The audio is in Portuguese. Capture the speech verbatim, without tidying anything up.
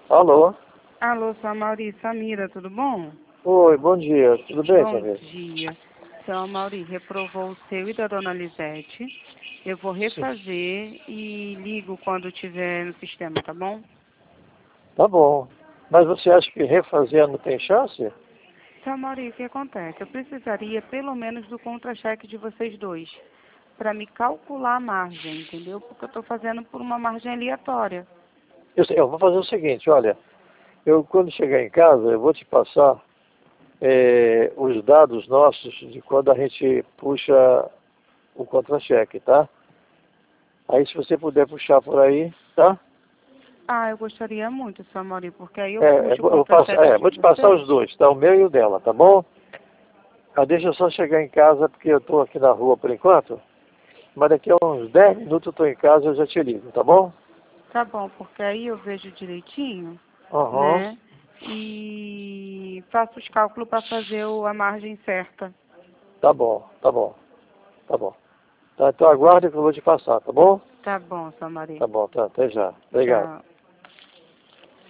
Alô? Alô, sou a Mauri, Samira, tudo bom? Oi, bom dia. Tudo bem, Bom Samir? dia. Então, a Mauri reprovou o seu e da dona Lisete. Eu vou refazer e ligo quando tiver no sistema, tá bom? Tá bom. Mas você acha que refazer não tem chance? Então, Mauri, o que acontece? Eu precisaria pelo menos do contra-cheque de vocês dois, para me calcular a margem, entendeu? Porque eu estou fazendo por uma margem aleatória. Eu, sei, eu vou fazer o seguinte, olha. Eu, quando chegar em casa, eu vou te passar é, os dados nossos de quando a gente puxa o contra-cheque, tá? Aí, se você puder puxar por aí, tá? Ah, eu gostaria muito, seu Mauri, porque aí eu É, eu puxo o vou, eu passo, contra-cheque é, de vou te passar vocês. os dois, tá? O meu e o dela, tá bom? Ah, deixa eu só chegar em casa, porque eu estou aqui na rua por enquanto. Mas daqui a uns dez minutos eu estou em casa e eu já te ligo, tá bom? Tá bom, porque aí eu vejo direitinho, Aham. né? E faço os cálculos para fazer o- a margem certa. Tá bom, tá bom, tá bom. Tá, então aguarde que eu vou te passar, tá bom? Tá bom, Samari. Tá bom, tá, até já. Obrigado. Tchau.